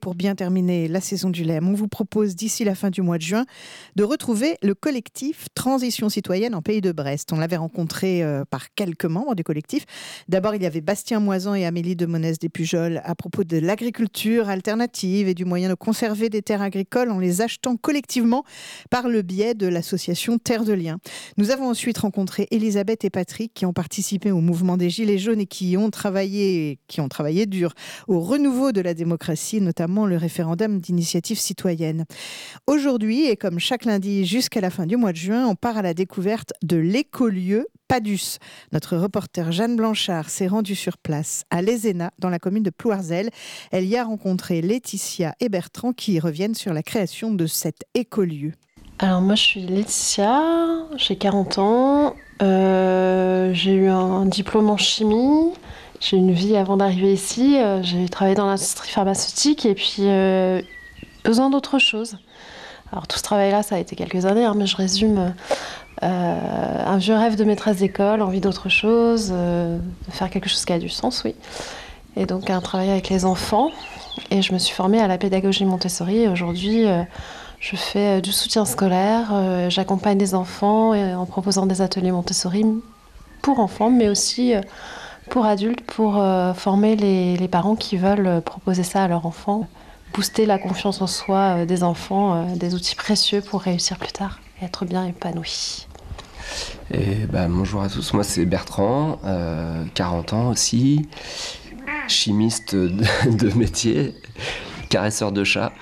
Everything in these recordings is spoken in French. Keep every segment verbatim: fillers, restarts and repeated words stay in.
pour bien terminer la saison du L E M. On vous propose d'ici la fin du mois de juin de retrouver le collectif Transition citoyenne en Pays de Brest. On l'avait rencontré euh, par quelques membres du collectif. D'abord, il y avait Bastien Moisan et Amélie de Monès des Pujols à propos de l'agriculture alternative et du moyen de conserver des terres agricoles en les achetant collectivement par le biais de l'association Terre de Liens. Nous avons ensuite rencontré Elisabeth et Patrick qui ont participé au mouvement des Gilets jaunes et qui ont travaillé, qui ont travaillé dur au renouveau de la démocratie, notamment le référendum d'initiative citoyenne. Aujourd'hui, et comme chaque lundi jusqu'à la fin du mois de juin, on part à la découverte de l'écolieu Padus. Notre reporter Jeanne Blanchard s'est rendue sur place à Lézéna, dans la commune de Plouarzel. Elle y a rencontré Laetitia et Bertrand qui reviennent sur la création de cet écolieu. Alors moi je suis Laetitia, j'ai quarante ans, euh, j'ai eu un diplôme en chimie. J'ai une vie avant d'arriver ici, euh, j'ai travaillé dans l'industrie pharmaceutique et puis euh, besoin d'autre chose. Alors tout ce travail-là, ça a été quelques années, hein, mais je résume euh, un vieux rêve de maîtresse d'école, envie d'autre chose, euh, de faire quelque chose qui a du sens, oui. Et donc un travail avec les enfants. Et je me suis formée à la pédagogie Montessori et aujourd'hui euh, je fais euh, du soutien scolaire, euh, j'accompagne des enfants euh, en proposant des ateliers Montessori pour enfants, mais aussi euh, pour adultes, pour euh, former les, les parents qui veulent proposer ça à leurs enfants, booster la confiance en soi euh, des enfants, euh, des outils précieux pour réussir plus tard et être bien épanoui. Et bah, bonjour à tous, moi c'est Bertrand, euh, quarante ans aussi, chimiste de, de métier, caresseur de chat.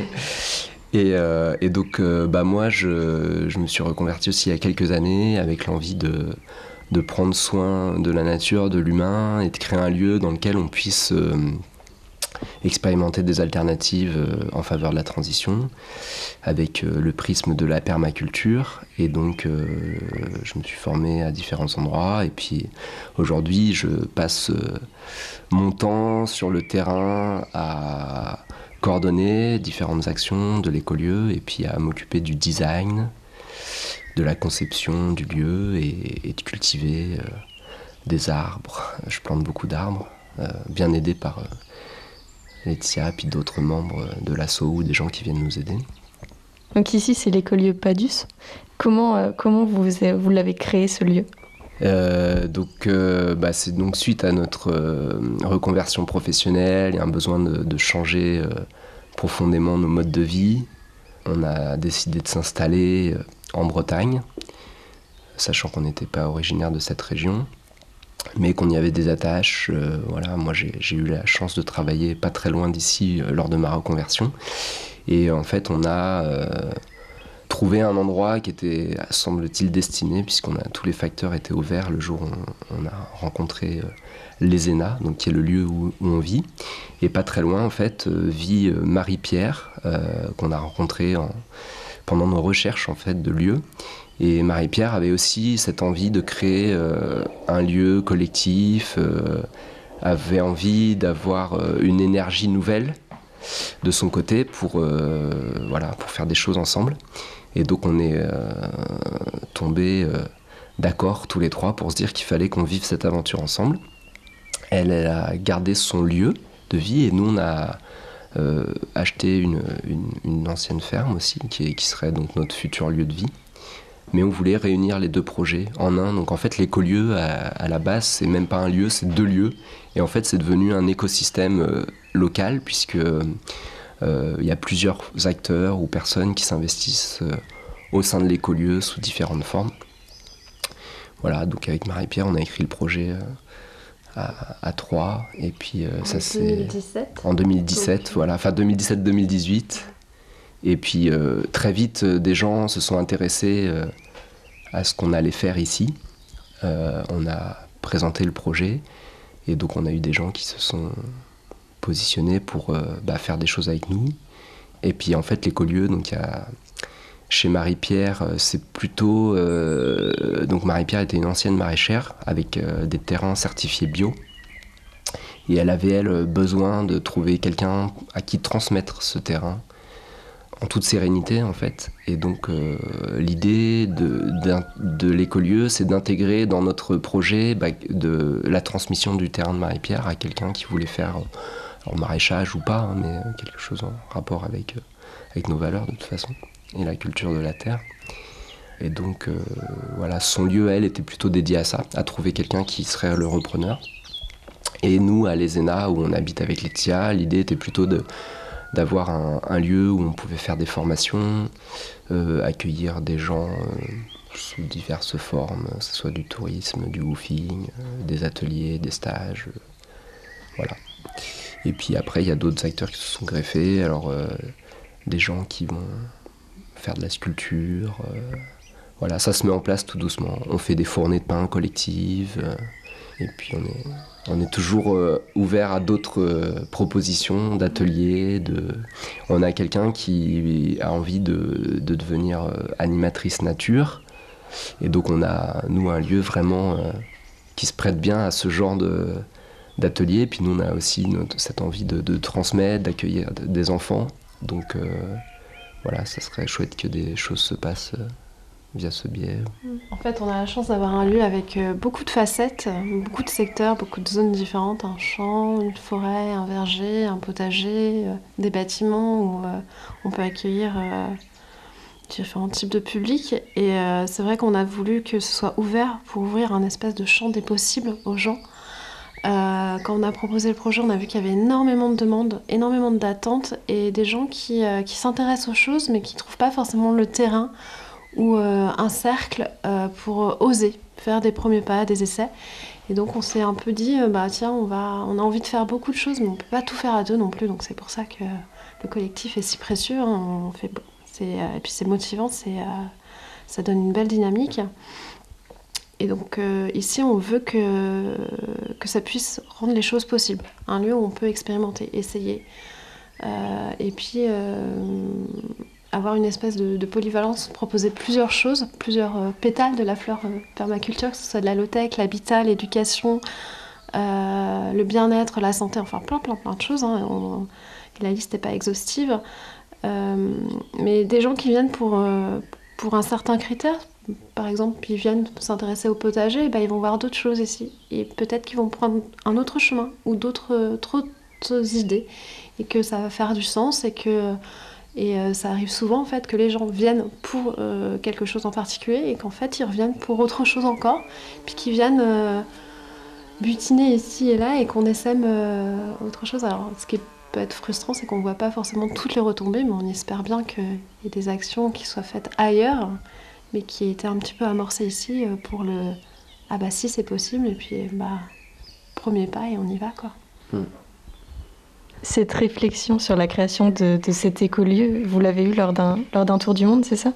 Et, euh, et donc euh, bah, moi je, je me suis reconverti aussi il y a quelques années avec l'envie de de prendre soin de la nature, de l'humain et de créer un lieu dans lequel on puisse euh, expérimenter des alternatives euh, en faveur de la transition avec euh, le prisme de la permaculture. Et donc euh, je me suis formé à différents endroits et puis aujourd'hui je passe euh, mon temps sur le terrain à coordonner différentes actions de l'écolieu et puis à m'occuper du design, de la conception du lieu et, et de cultiver euh, des arbres. Je plante beaucoup d'arbres, euh, bien aidé par euh, Laetitia, puis d'autres membres de l'asso ou des gens qui viennent nous aider. Donc ici, c'est l'écolieu Padus. Comment, euh, comment vous, vous l'avez créé, ce lieu ? Euh, donc, euh, bah, c'est donc suite à notre euh, reconversion professionnelle et un besoin de, de changer euh, profondément nos modes de vie. On a décidé de s'installer euh, en Bretagne, sachant qu'on n'était pas originaire de cette région, mais qu'on y avait des attaches. Euh, voilà, moi j'ai, j'ai eu la chance de travailler pas très loin d'ici euh, lors de ma reconversion. Et en fait, on a euh, trouvé un endroit qui était, semble-t-il, destiné, puisqu'on a, tous les facteurs étaient ouverts le jour où on, on a rencontré euh, Lézéna, donc qui est le lieu où, où on vit. Et pas très loin, en fait, euh, vit euh, Marie-Pierre, euh, qu'on a rencontrée en pendant nos recherches en fait de lieux. Et Marie-Pierre avait aussi cette envie de créer euh, un lieu collectif, euh, avait envie d'avoir euh, une énergie nouvelle de son côté pour, euh, voilà, pour faire des choses ensemble. Et donc on est euh, tombés euh, d'accord tous les trois pour se dire qu'il fallait qu'on vive cette aventure ensemble. Elle, elle a gardé son lieu de vie et nous on a Euh, acheter une, une, une ancienne ferme aussi, qui, est, qui serait donc notre futur lieu de vie. Mais on voulait réunir les deux projets en un. Donc en fait, l'écolieu, à, à la base, c'est même pas un lieu, c'est deux lieux. Et en fait, c'est devenu un écosystème euh, local, puisque euh, y a plusieurs acteurs ou personnes qui s'investissent euh, au sein de l'écolieu sous différentes formes. Voilà, donc avec Marie-Pierre, on a écrit le projet euh, À, à trois et puis euh, ça c'est deux mille dix-sept. En deux mille dix-sept, okay. Voilà, enfin deux mille dix-sept deux mille dix-huit. Et puis euh, très vite euh, des gens se sont intéressés euh, à ce qu'on allait faire ici. Euh, on a présenté le projet et donc on a eu des gens qui se sont positionnés pour euh, bah, faire des choses avec nous. Et puis en fait l'écolieu, donc il y a chez Marie-Pierre, c'est plutôt... Euh, donc Marie-Pierre était une ancienne maraîchère avec euh, des terrains certifiés bio. Et elle avait, elle, besoin de trouver quelqu'un à qui transmettre ce terrain en toute sérénité, en fait. Et donc euh, l'idée de, de, de l'écolieu, c'est d'intégrer dans notre projet bah, de la transmission du terrain de Marie-Pierre à quelqu'un qui voulait faire alors maraîchage ou pas, hein, mais quelque chose en rapport avec, euh, avec nos valeurs de toute façon, et la culture de la terre. Et donc, euh, voilà, son lieu, elle, était plutôt dédié à ça, à trouver quelqu'un qui serait le repreneur. Et nous, à l'Ezena, où on habite avec Laetitia, l'idée était plutôt de, d'avoir un, un lieu où on pouvait faire des formations, euh, accueillir des gens euh, sous diverses formes, que ce soit du tourisme, du woofing, euh, des ateliers, des stages, euh, voilà. Et puis après, il y a d'autres acteurs qui se sont greffés, alors euh, des gens qui vont faire de la sculpture, euh, voilà, ça se met en place tout doucement. On fait des fournées de pain collectives, euh, et puis on est, on est toujours euh, ouvert à d'autres euh, propositions d'ateliers. De... On a quelqu'un qui a envie de, de devenir euh, animatrice nature, et donc on a, nous, un lieu vraiment euh, qui se prête bien à ce genre de, d'atelier. Puis nous, on a aussi notre, cette envie de, de transmettre, d'accueillir des enfants. Donc euh, voilà, ça serait chouette que des choses se passent euh, via ce biais. En fait, on a la chance d'avoir un lieu avec beaucoup de facettes, beaucoup de secteurs, beaucoup de zones différentes. Un champ, une forêt, un verger, un potager, euh, des bâtiments où euh, on peut accueillir euh, différents types de publics. Et euh, c'est vrai qu'on a voulu que ce soit ouvert pour ouvrir un espèce de champ des possibles aux gens. Euh, quand on a proposé le projet, on a vu qu'il y avait énormément de demandes, énormément d'attentes et des gens qui, euh, qui s'intéressent aux choses mais qui ne trouvent pas forcément le terrain ou euh, un cercle euh, pour oser faire des premiers pas, des essais. Et donc on s'est un peu dit, euh, bah tiens, on, va, on a envie de faire beaucoup de choses, mais on ne peut pas tout faire à deux non plus. Donc c'est pour ça que le collectif est si précieux. Hein. On fait, c'est, euh, et puis c'est motivant, c'est, euh, ça donne une belle dynamique. Et donc euh, ici, on veut que, que ça puisse rendre les choses possibles. Un lieu où on peut expérimenter, essayer. Euh, et puis... Euh, avoir une espèce de, de polyvalence, proposer plusieurs choses, plusieurs euh, pétales de la fleur euh, permaculture, que ce soit de la low-tech, l'habitat, l'éducation, euh, le bien-être, la santé, enfin plein plein plein de choses. Hein, on, la liste n'est pas exhaustive. Euh, mais des gens qui viennent pour, euh, pour un certain critère, par exemple, ils viennent s'intéresser au potager, et ben, ils vont voir d'autres choses ici. Et peut-être qu'ils vont prendre un autre chemin ou d'autres, euh, d'autres idées, et que ça va faire du sens, et que... Et euh, ça arrive souvent en fait que les gens viennent pour euh, quelque chose en particulier et qu'en fait ils reviennent pour autre chose encore, puis qu'ils viennent euh, butiner ici et là et qu'on essaime euh, autre chose. Alors ce qui peut être frustrant, c'est qu'on ne voit pas forcément toutes les retombées, mais on espère bien qu'il y ait des actions qui soient faites ailleurs, mais qui aient été un petit peu amorcées ici pour le « ah bah si c'est possible » et puis bah premier pas et on y va quoi. Mm. Cette réflexion sur la création de, de cet écolieu, vous l'avez eue lors d'un, lors d'un tour du monde, c'est ça ?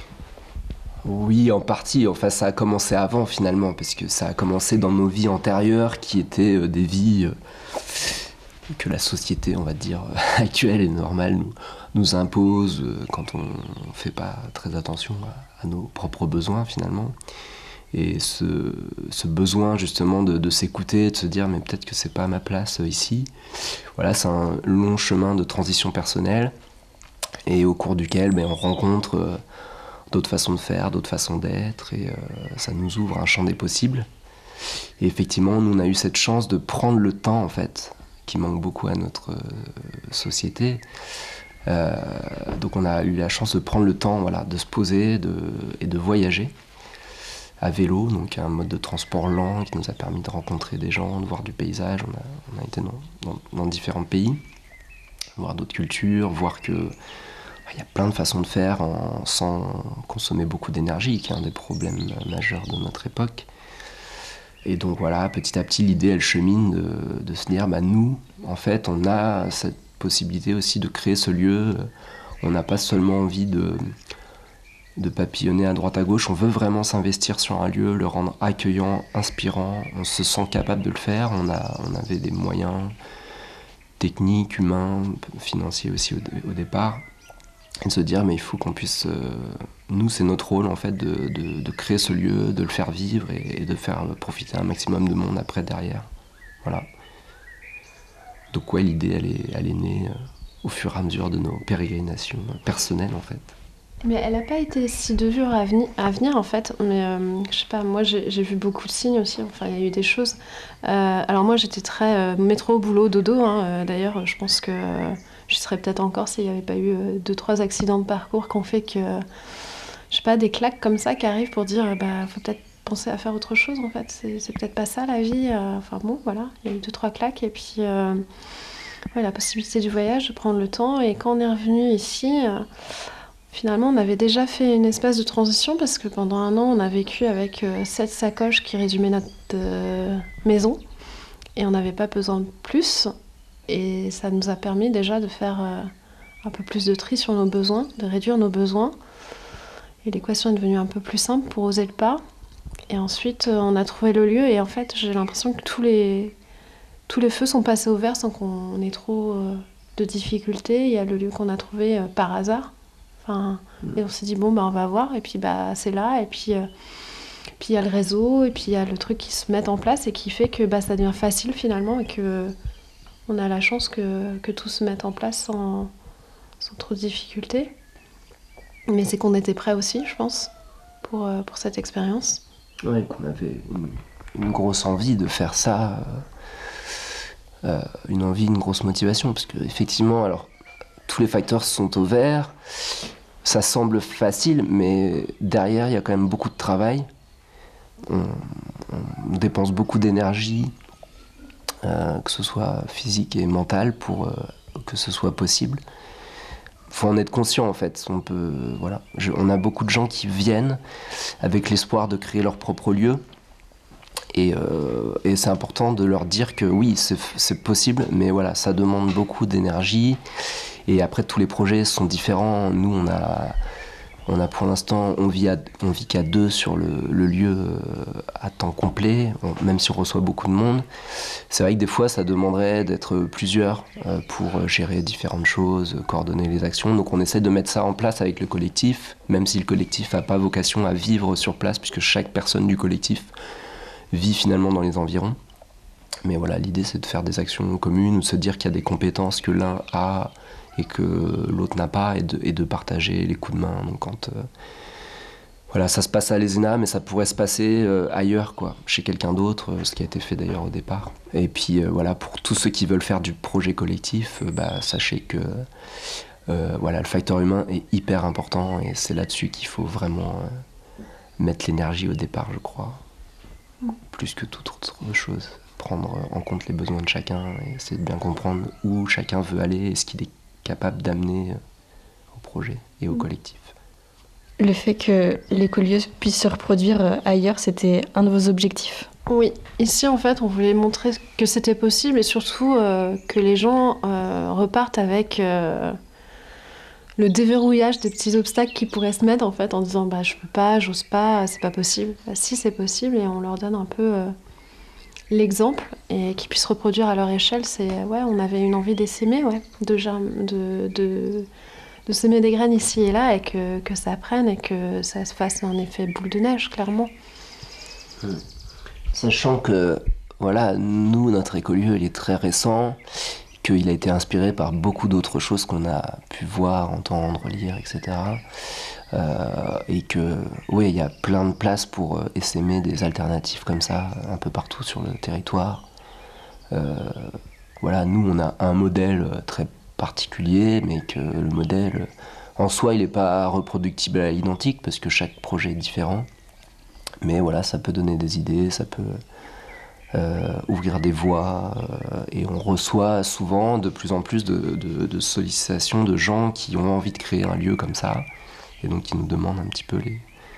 Oui, en partie. Enfin, ça a commencé avant, finalement, parce que ça a commencé dans nos vies antérieures, qui étaient euh, des vies euh, que la société, on va dire, euh, actuelle et normale nous, nous impose euh, quand on ne fait pas très attention à, à nos propres besoins, finalement. Et ce, ce besoin justement de, de s'écouter, de se dire mais peut-être que c'est pas à ma place euh, ici. Voilà, c'est un long chemin de transition personnelle et au cours duquel ben, on rencontre euh, d'autres façons de faire, d'autres façons d'être et euh, ça nous ouvre un champ des possibles. Et effectivement, nous on a eu cette chance de prendre le temps en fait, qui manque beaucoup à notre euh, société. Euh, donc on a eu la chance de prendre le temps, voilà, de se poser de, et de voyager. À vélo, donc un mode de transport lent qui nous a permis de rencontrer des gens, de voir du paysage. On a, on a été dans, dans, dans différents pays, voir d'autres cultures, voir que il y a plein de façons de faire en, sans consommer beaucoup d'énergie, qui est un des problèmes majeurs de notre époque. Et donc voilà, petit à petit, l'idée, elle chemine de, de se dire, bah, nous, en fait, on a cette possibilité aussi de créer ce lieu. On n'a pas seulement envie de... de papillonner à droite à gauche, on veut vraiment s'investir sur un lieu, le rendre accueillant, inspirant, on se sent capable de le faire, on, a, on avait des moyens techniques, humains, financiers aussi au, au départ, et de se dire mais il faut qu'on puisse, euh, nous c'est notre rôle en fait de, de, de créer ce lieu, de le faire vivre et, et de faire profiter un maximum de monde après derrière, voilà. Donc ouais, l'idée elle est, elle est née euh, au fur et à mesure de nos pérégrinations personnelles en fait. Mais elle n'a pas été si dure à, veni- à venir en fait. Mais euh, je sais pas, moi j'ai, j'ai vu beaucoup de signes aussi. Enfin, il y a eu des choses. Euh, alors moi j'étais très euh, métro, boulot, dodo. Hein. Euh, d'ailleurs, je pense que euh, je serais peut-être encore s'il n'y avait pas eu euh, deux, trois accidents de parcours qui ont fait que, euh, je sais pas, des claques comme ça qui arrivent pour dire, euh, bah, faut peut-être penser à faire autre chose en fait. C'est, c'est peut-être pas ça la vie. Euh, enfin bon, voilà, il y a eu deux, trois claques et puis euh, ouais, la possibilité du voyage, de prendre le temps. Et quand on est revenu ici. Euh, Finalement, on avait déjà fait une espèce de transition parce que pendant un an, on a vécu avec euh, sept sacoches qui résumaient notre euh, maison et on n'avait pas besoin de plus. Et ça nous a permis déjà de faire euh, un peu plus de tri sur nos besoins, de réduire nos besoins. Et l'équation est devenue un peu plus simple pour oser le pas. Et ensuite, euh, on a trouvé le lieu et en fait, j'ai l'impression que tous les, tous les feux sont passés au vert sans qu'on ait trop euh, de difficultés. Il y a le lieu qu'on a trouvé euh, par hasard. Enfin, et on s'est dit, bon, bah, on va voir, et puis bah, c'est là, et puis euh, puis il y a le réseau, et puis il y a le truc qui se met en place et qui fait que bah, ça devient facile finalement, et que on a la chance que, que tout se mette en place sans, sans trop de difficultés. Mais c'est qu'on était prêts aussi, je pense, pour, euh, pour cette expérience. Ouais, qu'on avait une, une grosse envie de faire ça, euh, euh, une envie, une grosse motivation, parce qu'effectivement, alors, tous les facteurs sont au vert, ça semble facile, mais derrière, il y a quand même beaucoup de travail. On, on dépense beaucoup d'énergie, euh, que ce soit physique et mentale, pour euh, que ce soit possible. Il faut en être conscient, en fait. On peut, voilà. Je, on a beaucoup de gens qui viennent avec l'espoir de créer leur propre lieu. Et, euh, et c'est important de leur dire que oui, c'est, c'est possible, mais voilà, ça demande beaucoup d'énergie. Et après, tous les projets sont différents. Nous, on a, on a pour l'instant, on vit, à, on vit qu'à deux sur le, le lieu à temps complet, même si on reçoit beaucoup de monde. C'est vrai que des fois, ça demanderait d'être plusieurs pour gérer différentes choses, coordonner les actions. Donc on essaie de mettre ça en place avec le collectif, même si le collectif n'a pas vocation à vivre sur place, puisque chaque personne du collectif vit finalement dans les environs. Mais voilà, l'idée, c'est de faire des actions communes, de se dire qu'il y a des compétences que l'un a et que l'autre n'a pas, et de, et de partager les coups de main. Donc quand euh, voilà, ça se passe à l'E S E N A, mais ça pourrait se passer euh, ailleurs, quoi, chez quelqu'un d'autre, euh, ce qui a été fait d'ailleurs au départ. Et puis euh, voilà, pour tous ceux qui veulent faire du projet collectif, euh, bah, sachez que euh, voilà, le facteur humain est hyper important, et c'est là-dessus qu'il faut vraiment euh, mettre l'énergie au départ, je crois, plus que toute autre chose. Prendre en compte les besoins de chacun et essayer de bien comprendre où chacun veut aller et ce qu'il est capable d'amener au projet et au collectif. Le fait que l'écolieu puisse se reproduire ailleurs, c'était un de vos objectifs? Oui, ici en fait on voulait montrer que c'était possible et surtout euh, que les gens euh, repartent avec euh, le déverrouillage des petits obstacles qui pourraient se mettre en fait en disant bah je peux pas, j'ose pas, c'est pas possible. Bah, si c'est possible, et on leur donne un peu euh, l'exemple et qu'ils puissent reproduire à leur échelle. C'est ouais, on avait une envie d'essaimer, ouais, de, germe, de, de, de semer des graines ici et là et que, que ça prenne et que ça se fasse un effet boule de neige, clairement. Mmh. Sachant que voilà, nous, notre écolieu, il est très récent, qu'il a été inspiré par beaucoup d'autres choses qu'on a pu voir, entendre, lire, et cetera. Euh, et que, oui, il y a plein de places pour euh, essaimer des alternatives comme ça, un peu partout sur le territoire. Euh, voilà, nous, on a un modèle très particulier, mais que le modèle, en soi, il n'est pas reproductible à l'identique, parce que chaque projet est différent. Mais voilà, ça peut donner des idées, ça peut euh, ouvrir des voies, euh, et on reçoit souvent de plus en plus de, de, de sollicitations de gens qui ont envie de créer un lieu comme ça, et donc qui nous demandent un petit peu les,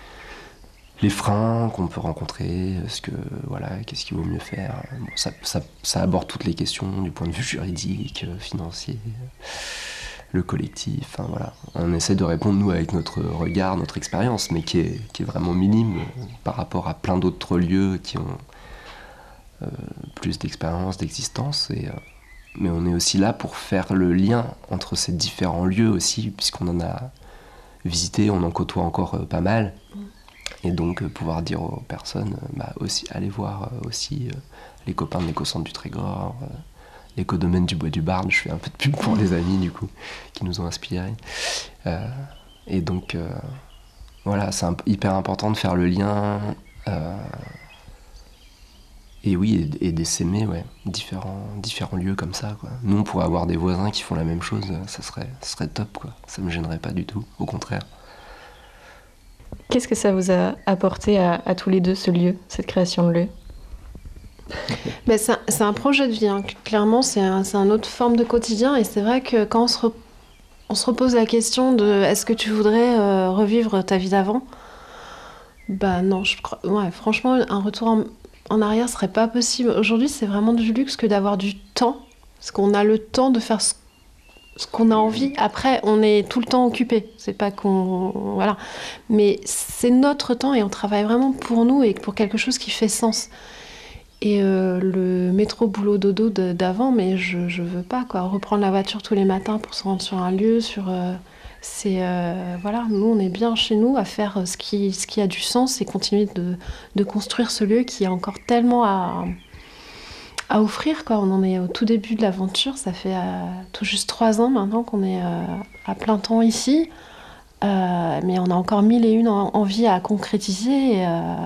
les freins qu'on peut rencontrer, est-ce que, voilà, qu'est-ce qu'il vaut mieux faire. Bon, ça, ça, ça aborde toutes les questions du point de vue juridique, financier, le collectif, enfin, voilà. On essaie de répondre, nous, avec notre regard, notre expérience, mais qui est, qui est vraiment minime par rapport à plein d'autres lieux qui ont euh, plus d'expérience, d'existence. Et, euh, mais on est aussi là pour faire le lien entre ces différents lieux aussi, puisqu'on en a visité, on en côtoie encore euh, pas mal. Et donc euh, pouvoir dire aux personnes, euh, bah, aussi, allez voir euh, aussi euh, les copains de l'éco-centre du Trégor, euh, l'éco-domaine du Bois du Barn. Je fais un peu de pub pour les amis du coup, qui nous ont inspirés. Euh, Et donc, euh, voilà, c'est un, hyper important de faire le lien. Euh, et oui, et, et d'essaimer, ouais, différents, différents lieux comme ça, quoi. Nous, on pourrait avoir des voisins qui font la même chose, ça serait, ça serait top, quoi. Ça me gênerait pas du tout, au contraire. Qu'est-ce que ça vous a apporté à, à tous les deux, ce lieu, cette création de lieu? Ben, c'est, un, c'est un projet de vie, hein. Clairement, c'est, un, c'est une autre forme de quotidien. Et c'est vrai que quand on se, re, on se repose la question de est-ce que tu voudrais euh, revivre ta vie d'avant? Bah non, je crois, ouais, franchement, un retour en, en arrière serait pas possible. Aujourd'hui, c'est vraiment du luxe que d'avoir du temps. Parce qu'on a le temps de faire ce, ce qu'on a envie. Après, on est tout le temps occupé. C'est pas qu'on... Voilà. Mais c'est notre temps et on travaille vraiment pour nous et pour quelque chose qui fait sens. Et euh, le métro boulot dodo de, d'avant, mais je, je veux pas, quoi. Reprendre la voiture tous les matins pour se rendre sur un lieu, sur... Euh, c'est... Euh, voilà, nous, on est bien chez nous à faire ce qui, ce qui a du sens et continuer de, de construire ce lieu qui a encore tellement à, à offrir, quoi. On en est au tout début de l'aventure. Ça fait euh, tout juste trois ans maintenant qu'on est euh, à plein temps ici. Euh, mais on a encore mille et une en- envies à concrétiser. Et, euh,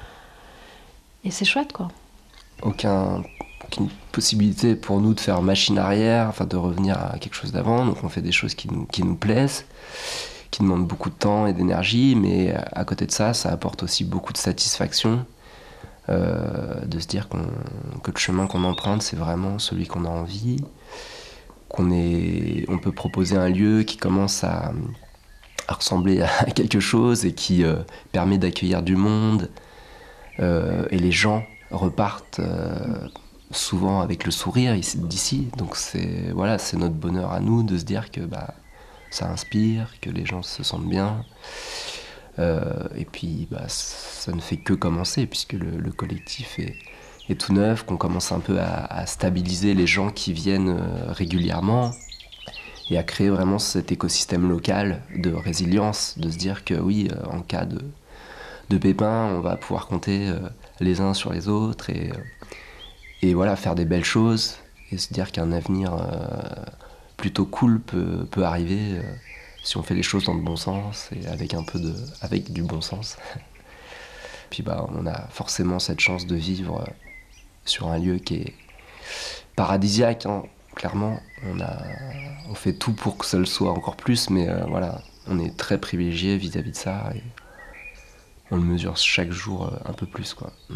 et c'est chouette, quoi. Aucun, aucune possibilité pour nous de faire machine arrière, enfin de revenir à quelque chose d'avant. Donc on fait des choses qui nous, qui nous plaisent, qui demandent beaucoup de temps et d'énergie, mais à côté de ça, ça apporte aussi beaucoup de satisfaction euh, de se dire qu'on, que le chemin qu'on emprunte, c'est vraiment celui qu'on a envie, qu'on est, on peut proposer un lieu qui commence à, à ressembler à quelque chose et qui euh, permet d'accueillir du monde, euh, et les gens repartent euh, souvent avec le sourire ici, d'ici. Donc c'est, voilà, c'est notre bonheur à nous de se dire que bah, ça inspire, que les gens se sentent bien. Euh, et puis bah, ça ne fait que commencer puisque le, le collectif est, est tout neuf, qu'on commence un peu à, à stabiliser les gens qui viennent euh, régulièrement et à créer vraiment cet écosystème local de résilience, de se dire que oui, euh, en cas de, de pépin, on va pouvoir compter euh, les uns sur les autres et, et voilà, faire des belles choses et se dire qu'un avenir euh, plutôt cool peut, peut arriver euh, si on fait les choses dans le bon sens et avec un peu de, avec du bon sens. Puis bah, on a forcément cette chance de vivre euh, sur un lieu qui est paradisiaque, hein. Clairement, on, a, on fait tout pour que ça le soit encore plus, mais euh, voilà, on est très privilégié vis-à-vis de ça et on le mesure chaque jour euh, un peu plus, quoi. Mm.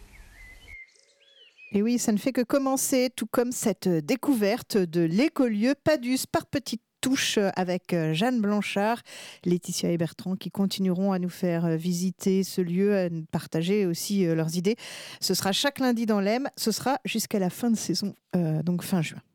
Et oui, ça ne fait que commencer, tout comme cette découverte de l'écolieu Padus par petites touches avec Jeanne Blanchard, Laetitia et Bertrand qui continueront à nous faire visiter ce lieu, à nous partager aussi leurs idées. Ce sera chaque lundi dans l'E M, ce sera jusqu'à la fin de saison, euh, donc fin juin.